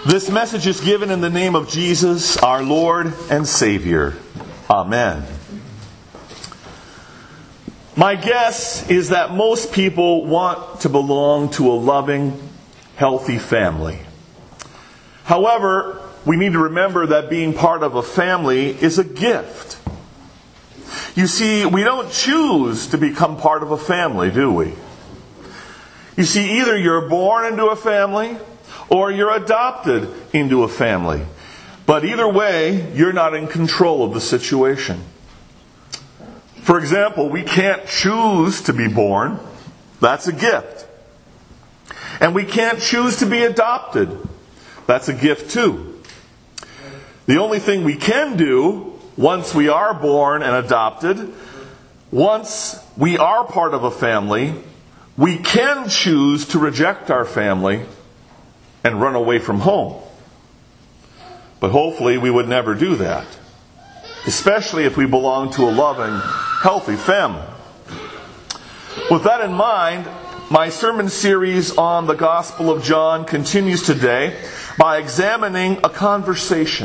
This message is given in the name of Jesus, our Lord and Savior. Amen. My guess is that most people want to belong to a loving, healthy family. However, we need to remember that being part of a family is a gift. You see, we don't choose to become part of a family, do we? You see, either you're born into a family or you're adopted into a family. But either way, you're not in control of the situation. For example, we can't choose to be born. That's a gift. And we can't choose to be adopted. That's a gift too. The only thing we can do, once we are born and adopted, once we are part of a family, we can choose to reject our family and run away from home. But hopefully we would never do that, especially if we belong to a loving, healthy family. With that in mind, my sermon series on the Gospel of John continues today by examining a conversation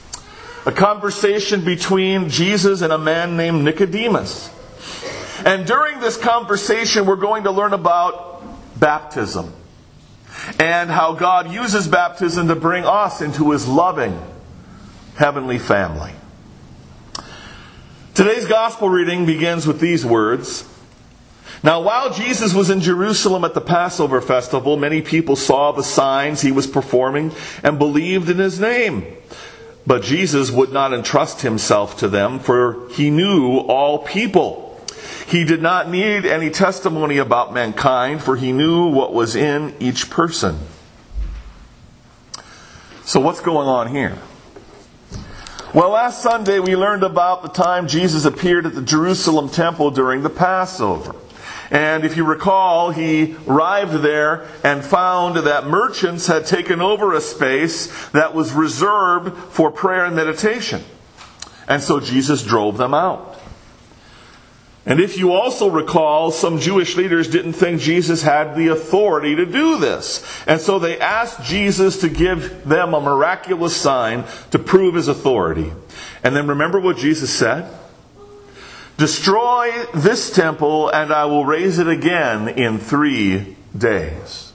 between Jesus and a man named Nicodemus. And during this conversation, we're going to learn about baptism and how God uses baptism to bring us into His loving heavenly family. Today's gospel reading begins with these words. Now, while Jesus was in Jerusalem at the Passover festival, many people saw the signs He was performing and believed in His name. But Jesus would not entrust Himself to them, for He knew all people. He did not need any testimony about mankind, for He knew what was in each person. So what's going on here? Well, last Sunday we learned about the time Jesus appeared at the Jerusalem temple during the Passover. And if you recall, He arrived there and found that merchants had taken over a space that was reserved for prayer and meditation. And so Jesus drove them out. And if you also recall, some Jewish leaders didn't think Jesus had the authority to do this. And so they asked Jesus to give them a miraculous sign to prove His authority. And then remember what Jesus said? Destroy this temple and I will raise it again in 3 days.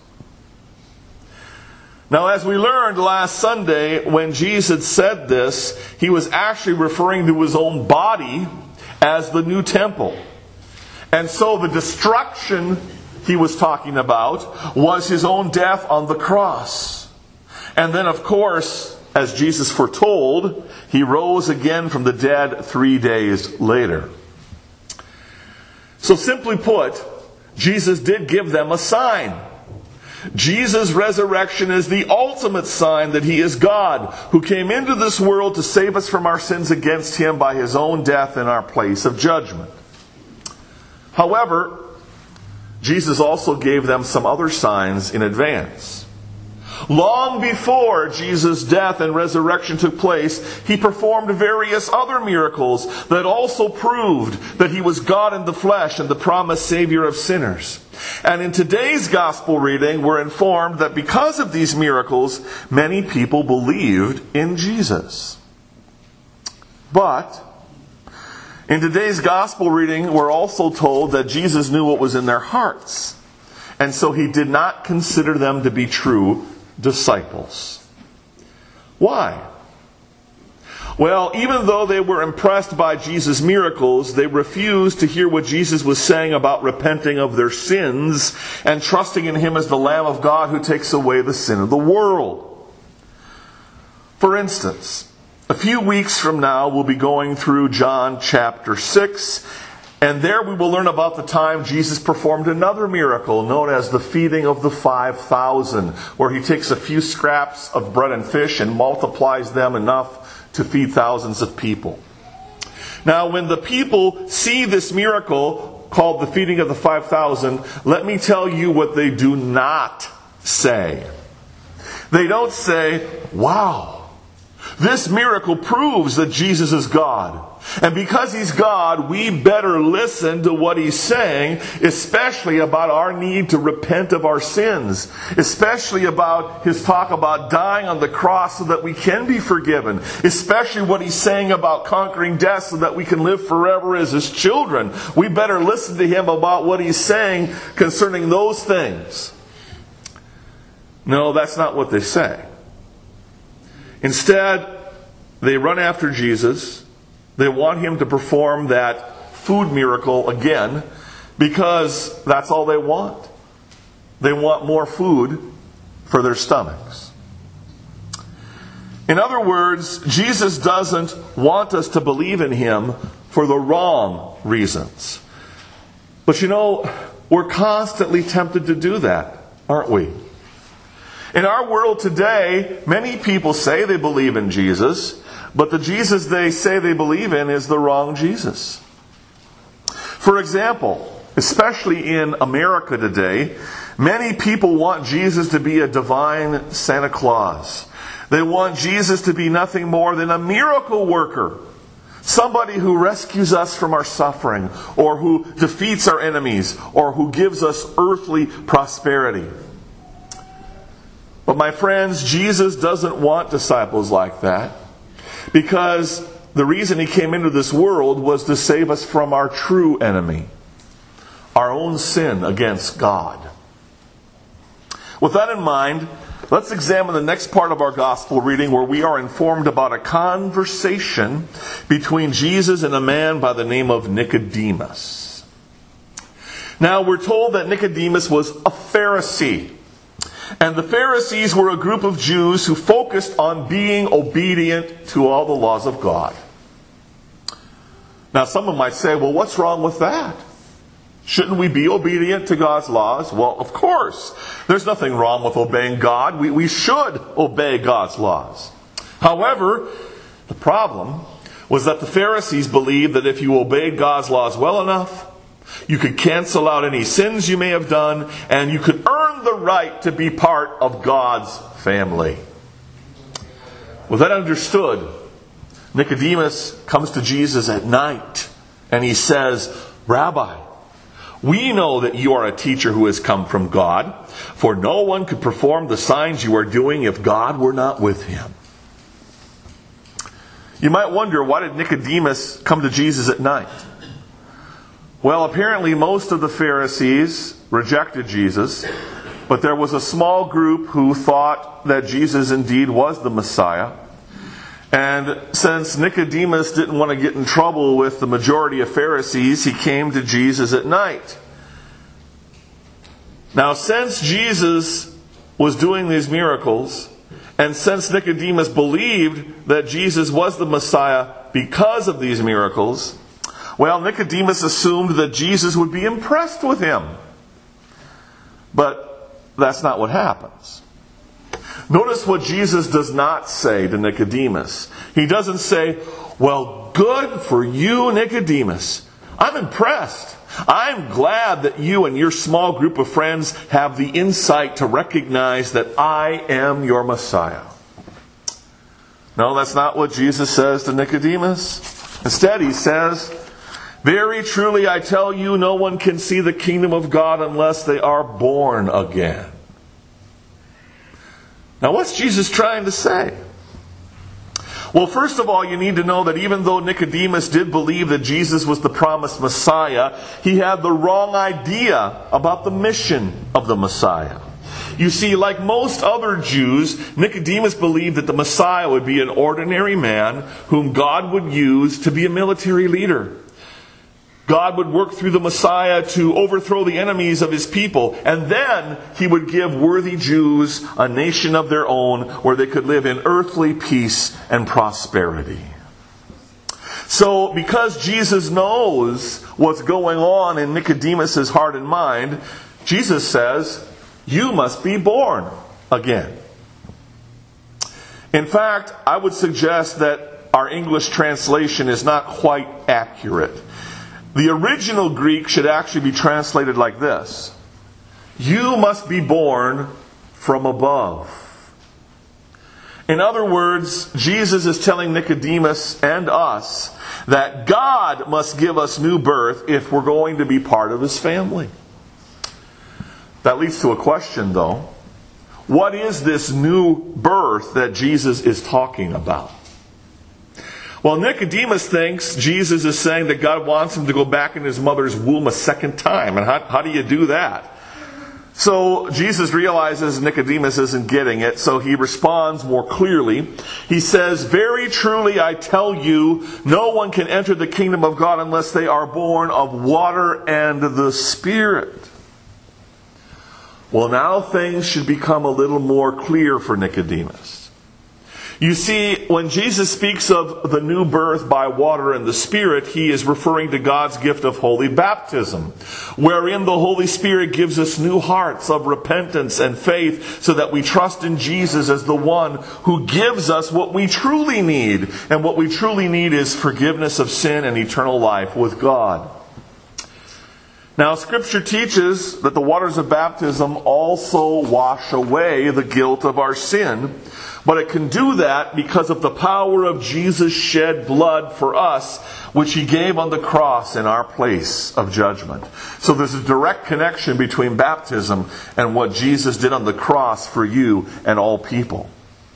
Now, as we learned last Sunday, when Jesus said this, He was actually referring to His own body as the new temple. And so the destruction He was talking about was His own death on the cross. And then, of course, as Jesus foretold, He rose again from the dead 3 days later. So simply put, Jesus did give them a sign. Jesus' resurrection is the ultimate sign that He is God, who came into this world to save us from our sins against Him by His own death in our place of judgment. However, Jesus also gave them some other signs in advance. Long before Jesus' death and resurrection took place, He performed various other miracles that also proved that He was God in the flesh and the promised Savior of sinners. And in today's gospel reading, we're informed that because of these miracles, many people believed in Jesus. But in today's gospel reading, we're also told that Jesus knew what was in their hearts. And so He did not consider them to be true disciples. Why? Well, even though they were impressed by Jesus' miracles, they refused to hear what Jesus was saying about repenting of their sins and trusting in Him as the Lamb of God who takes away the sin of the world. For instance, a few weeks from now we'll be going through John chapter 6, and there we will learn about the time Jesus performed another miracle known as the feeding of the 5,000, where He takes a few scraps of bread and fish and multiplies them enough to feed thousands of people. Now, when the people see this miracle called the feeding of the 5,000, let me tell you what they do not say. They don't say, "Wow, This miracle proves that Jesus is God. And because He's God, we better listen to what He's saying, especially about our need to repent of our sins, especially about His talk about dying on the cross so that we can be forgiven, especially what He's saying about conquering death so that we can live forever as His children. We better listen to Him about what He's saying concerning those things. No, that's not what they say. Instead, they run after Jesus. They want Him to perform that food miracle again because that's all they want. They want more food for their stomachs. In other words, Jesus doesn't want us to believe in Him for the wrong reasons. But we're constantly tempted to do that, aren't we? In our world today, many people say they believe in Jesus, but the Jesus they say they believe in is the wrong Jesus. For example, especially in America today, many people want Jesus to be a divine Santa Claus. They want Jesus to be nothing more than a miracle worker. Somebody who rescues us from our suffering, or who defeats our enemies, or who gives us earthly prosperity. But my friends, Jesus doesn't want disciples like that, because the reason He came into this world was to save us from our true enemy, our own sin against God. With that in mind, let's examine the next part of our gospel reading, where we are informed about a conversation between Jesus and a man by the name of Nicodemus. Now, we're told that Nicodemus was a Pharisee. And the Pharisees were a group of Jews who focused on being obedient to all the laws of God. Now, someone might say, well, what's wrong with that? Shouldn't we be obedient to God's laws? Well, of course. There's nothing wrong with obeying God. We should obey God's laws. However, the problem was that the Pharisees believed that if you obeyed God's laws well enough, you could cancel out any sins you may have done, and you could earn the right to be part of God's family. With that understood, Nicodemus comes to Jesus at night, and he says, Rabbi, we know that you are a teacher who has come from God, for no one could perform the signs you are doing if God were not with him. You might wonder, why did Nicodemus come to Jesus at night? Well, apparently most of the Pharisees rejected Jesus, but there was a small group who thought that Jesus indeed was the Messiah. And since Nicodemus didn't want to get in trouble with the majority of Pharisees, he came to Jesus at night. Now, since Jesus was doing these miracles, and since Nicodemus believed that Jesus was the Messiah because of these miracles, well, Nicodemus assumed that Jesus would be impressed with him. But that's not what happens. Notice what Jesus does not say to Nicodemus. He doesn't say, well, good for you, Nicodemus. I'm impressed. I'm glad that you and your small group of friends have the insight to recognize that I am your Messiah. No, that's not what Jesus says to Nicodemus. Instead, He says, very truly I tell you, no one can see the kingdom of God unless they are born again. Now, what's Jesus trying to say? Well, first of all, you need to know that even though Nicodemus did believe that Jesus was the promised Messiah, he had the wrong idea about the mission of the Messiah. You see, like most other Jews, Nicodemus believed that the Messiah would be an ordinary man whom God would use to be a military leader. God would work through the Messiah to overthrow the enemies of His people. And then He would give worthy Jews a nation of their own where they could live in earthly peace and prosperity. So, because Jesus knows what's going on in Nicodemus' heart and mind, Jesus says, you must be born again. In fact, I would suggest that our English translation is not quite accurate. The original Greek should actually be translated like this. You must be born from above. In other words, Jesus is telling Nicodemus and us that God must give us new birth if we're going to be part of His family. That leads to a question, though. What is this new birth that Jesus is talking about? Well, Nicodemus thinks Jesus is saying that God wants him to go back in his mother's womb a second time. And how do you do that? So Jesus realizes Nicodemus isn't getting it, so he responds more clearly. He says, "Very truly I tell you, no one can enter the kingdom of God unless they are born of water and the Spirit." Well, now things should become a little more clear for Nicodemus. You see, when Jesus speaks of the new birth by water and the Spirit, He is referring to God's gift of holy baptism, wherein the Holy Spirit gives us new hearts of repentance and faith so that we trust in Jesus as the one who gives us what we truly need. And what we truly need is forgiveness of sin and eternal life with God. Now, Scripture teaches that the waters of baptism also wash away the guilt of our sin, but it can do that because of the power of Jesus' shed blood for us, which He gave on the cross in our place of judgment. So there's a direct connection between baptism and what Jesus did on the cross for you and all people.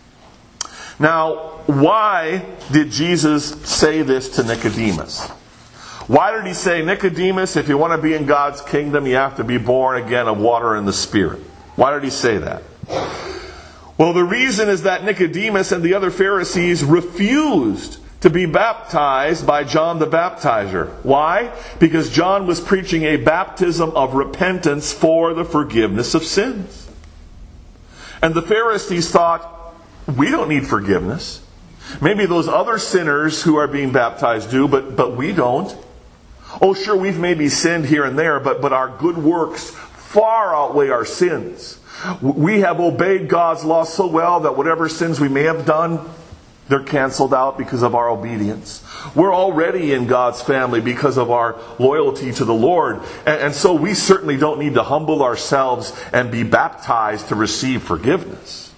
Now, why did Jesus say this to Nicodemus? Why did He say, "Nicodemus, if you want to be in God's kingdom, you have to be born again of water and the Spirit"? Why did He say that? Well, the reason is that Nicodemus and the other Pharisees refused to be baptized by John the Baptizer. Why? Because John was preaching a baptism of repentance for the forgiveness of sins. And the Pharisees thought, we don't need forgiveness. Maybe those other sinners who are being baptized do, but we don't. Oh, sure, we've maybe sinned here and there, but our good works far outweigh our sins. We have obeyed God's law so well that whatever sins we may have done, they're canceled out because of our obedience. We're already in God's family because of our loyalty to the Lord. And so we certainly don't need to humble ourselves and be baptized to receive forgiveness.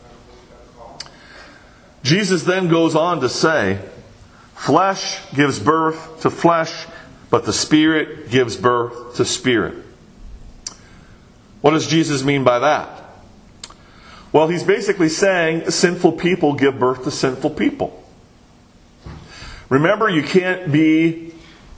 Jesus then goes on to say, "Flesh gives birth to flesh, but the Spirit gives birth to spirit." What does Jesus mean by that? Well, He's basically saying sinful people give birth to sinful people. Remember, you can't be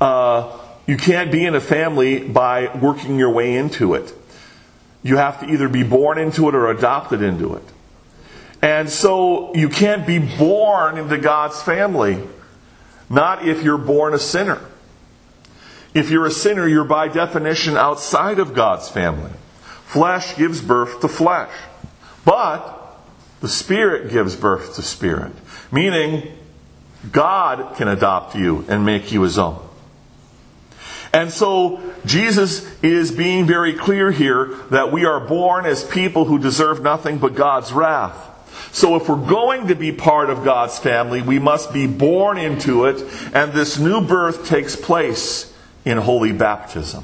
in a family by working your way into it. You have to either be born into it or adopted into it. And so you can't be born into God's family, not if you're born a sinner. If you're a sinner, you're by definition outside of God's family. Flesh gives birth to flesh. But the Spirit gives birth to spirit. Meaning, God can adopt you and make you His own. And so, Jesus is being very clear here that we are born as people who deserve nothing but God's wrath. So if we're going to be part of God's family, we must be born into it, and this new birth takes place in holy baptism.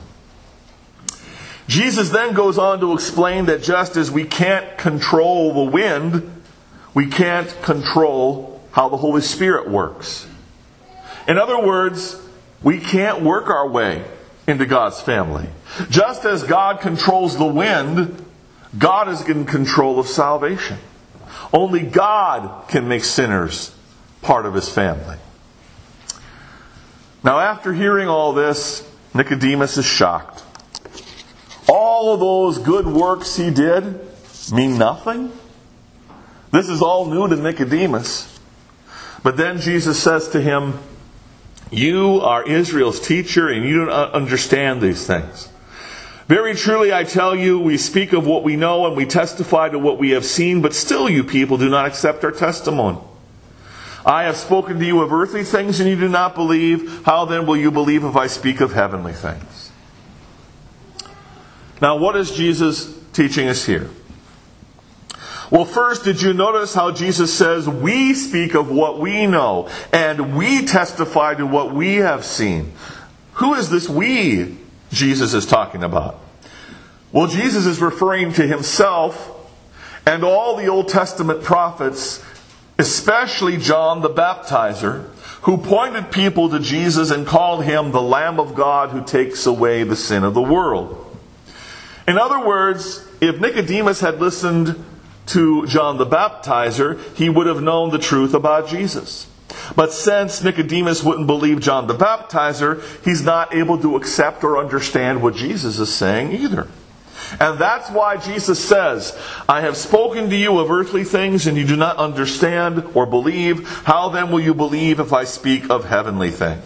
Jesus then goes on to explain that just as we can't control the wind, we can't control how the Holy Spirit works. In other words, we can't work our way into God's family. Just as God controls the wind, God is in control of salvation. Only God can make sinners part of His family. Now, after hearing all this, Nicodemus is shocked. All of those good works he did mean nothing? This is all new to Nicodemus. But then Jesus says to him, "You are Israel's teacher and you don't understand these things. Very truly I tell you, we speak of what we know and we testify to what we have seen, but still you people do not accept our testimony. I have spoken to you of earthly things and you do not believe. How then will you believe if I speak of heavenly things?" Now, what is Jesus teaching us here? Well, first, did you notice how Jesus says, we speak of what we know, and we testify to what we have seen? Who is this we Jesus is talking about? Well, Jesus is referring to Himself and all the Old Testament prophets especially John the Baptizer, who pointed people to Jesus and called him the Lamb of God who takes away the sin of the world. In other words, if Nicodemus had listened to John the Baptizer, he would have known the truth about Jesus. But since Nicodemus wouldn't believe John the Baptizer, he's not able to accept or understand what Jesus is saying either. And that's why Jesus says, I have spoken to you of earthly things, and you do not understand or believe. How then will you believe if I speak of heavenly things?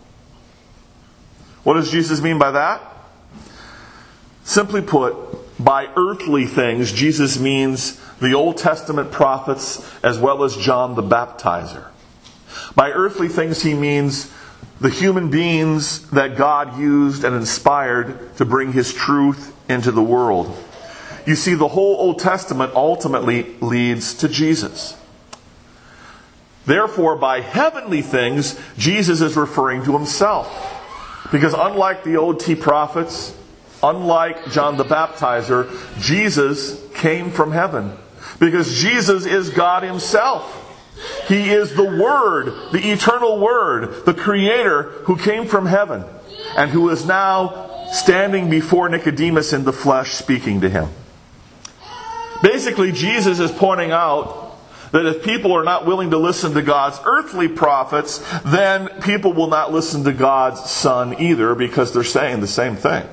What does Jesus mean by that? Simply put, by earthly things, Jesus means the Old Testament prophets as well as John the Baptizer. By earthly things, he means the human beings that God used and inspired to bring his truth into the world. You see, the whole Old Testament ultimately leads to Jesus. Therefore, by heavenly things, Jesus is referring to himself. Because unlike the OT prophets, unlike John the Baptizer, Jesus came from heaven. Because Jesus is God himself. He is the Word, the eternal Word, the Creator who came from heaven and who is now standing before Nicodemus in the flesh speaking to him. Basically, Jesus is pointing out that if people are not willing to listen to God's earthly prophets, then people will not listen to God's Son either, because they're saying the same thing.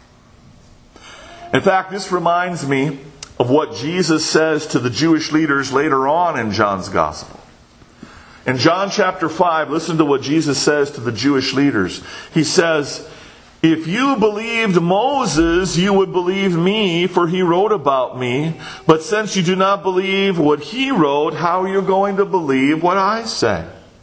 In fact, this reminds me of what Jesus says to the Jewish leaders later on in John's Gospel. In John chapter 5, listen to what Jesus says to the Jewish leaders. He says, if you believed Moses, you would believe me, for he wrote about me. But since you do not believe what he wrote, how are you going to believe what I say?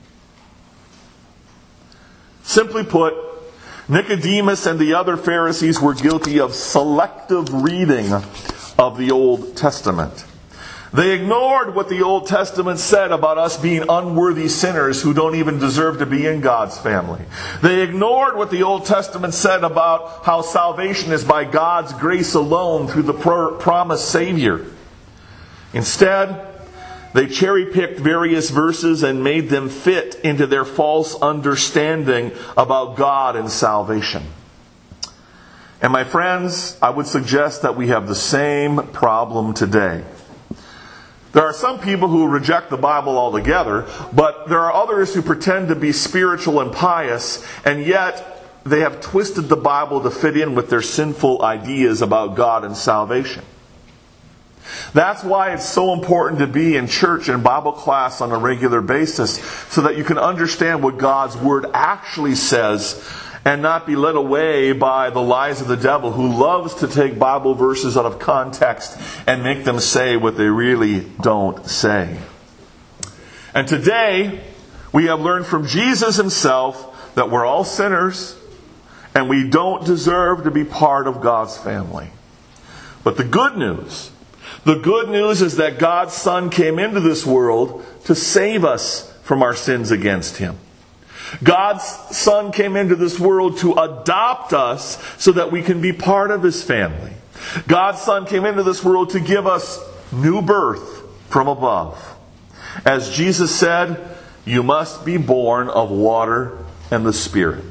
Simply put, Nicodemus and the other Pharisees were guilty of selective reading of the Old Testament. They ignored what the Old Testament said about us being unworthy sinners who don't even deserve to be in God's family. They ignored what the Old Testament said about how salvation is by God's grace alone through the promised Savior. Instead, they cherry-picked various verses and made them fit into their false understanding about God and salvation. And my friends, I would suggest that we have the same problem today. There are some people who reject the Bible altogether, but there are others who pretend to be spiritual and pious, and yet they have twisted the Bible to fit in with their sinful ideas about God and salvation. That's why it's so important to be in church and Bible class on a regular basis, so that you can understand what God's Word actually says and not be led away by the lies of the devil, who loves to take Bible verses out of context and make them say what they really don't say. And today, we have learned from Jesus himself that we're all sinners and we don't deserve to be part of God's family. But the good news is that God's Son came into this world to save us from our sins against him. God's Son came into this world to adopt us so that we can be part of his family. God's Son came into this world to give us new birth from above. As Jesus said, you must be born of water and the Spirit.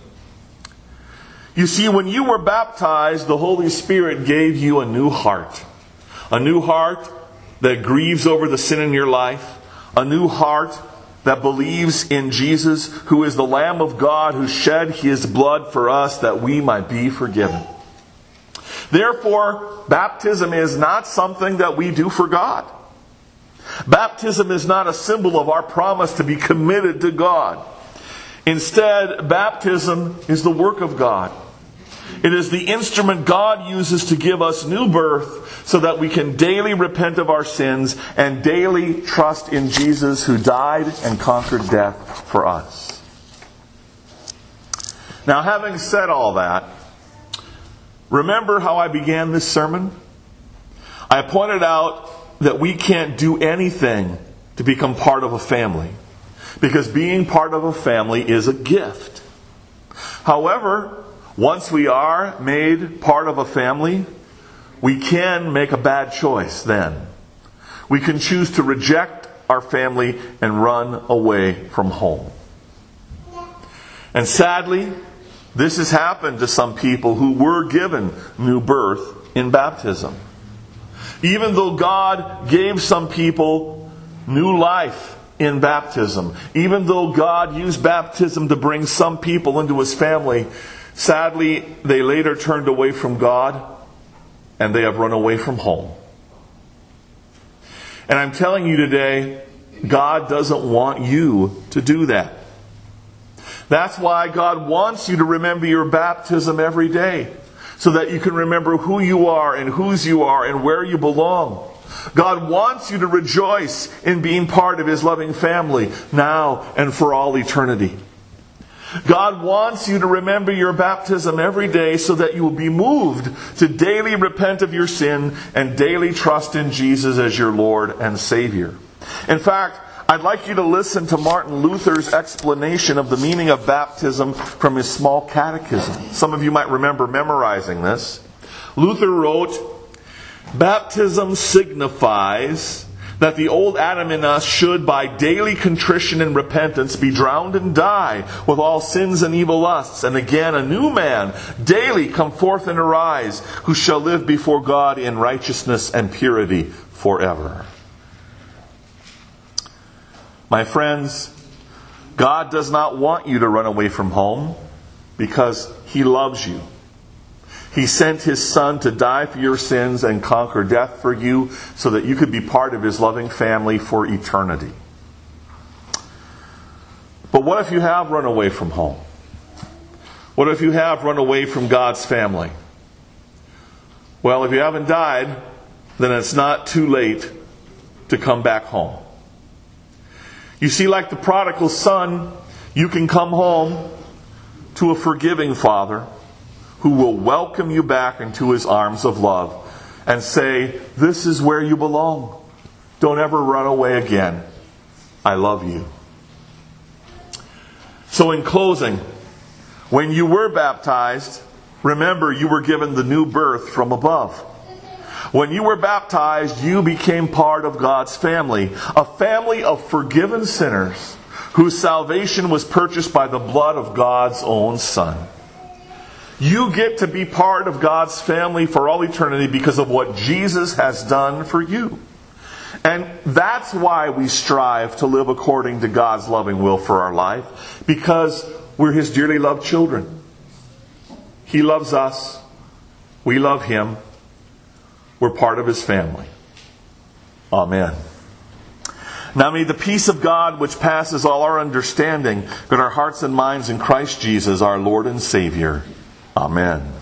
You see, when you were baptized, the Holy Spirit gave you a new heart. A new heart that grieves over the sin in your life. A new heart that believes in Jesus, who is the Lamb of God who shed his blood for us that we might be forgiven. Therefore, baptism is not something that we do for God. Baptism is not a symbol of our promise to be committed to God. Instead, baptism is the work of God. It is the instrument God uses to give us new birth so that we can daily repent of our sins and daily trust in Jesus, who died and conquered death for us. Now, having said all that, remember how I began this sermon? I pointed out that we can't do anything to become part of a family, because being part of a family is a gift. However, once we are made part of a family, we can make a bad choice then. We can choose to reject our family and run away from home. And sadly, this has happened to some people who were given new birth in baptism. Even though God gave some people new life in baptism, even though God used baptism to bring some people into His family, sadly, they later turned away from God and they have run away from home. And I'm telling you today, God doesn't want you to do that. That's why God wants you to remember your baptism every day, so that you can remember who you are and whose you are and where you belong. God wants you to rejoice in being part of His loving family now and for all eternity. God wants you to remember your baptism every day so that you will be moved to daily repent of your sin and daily trust in Jesus as your Lord and Savior. In fact, I'd like you to listen to Martin Luther's explanation of the meaning of baptism from his small catechism. Some of you might remember memorizing this. Luther wrote, "Baptism signifies that the old Adam in us should, by daily contrition and repentance, be drowned and die with all sins and evil lusts, and again a new man daily come forth and arise, who shall live before God in righteousness and purity forever." My friends, God does not want you to run away from home because He loves you. He sent His Son to die for your sins and conquer death for you so that you could be part of His loving family for eternity. But what if you have run away from home? What if you have run away from God's family? Well, if you haven't died, then it's not too late to come back home. You see, like the prodigal son, you can come home to a forgiving Father who will welcome you back into His arms of love and say, "This is where you belong. Don't ever run away again. I love you." So in closing, when you were baptized, remember you were given the new birth from above. When you were baptized, you became part of God's family, a family of forgiven sinners whose salvation was purchased by the blood of God's own Son. You get to be part of God's family for all eternity because of what Jesus has done for you. And that's why we strive to live according to God's loving will for our life, because we're His dearly loved children. He loves us. We love Him. We're part of His family. Amen. Now may the peace of God, which passes all our understanding, guard our hearts and minds in Christ Jesus, our Lord and Savior. Amen.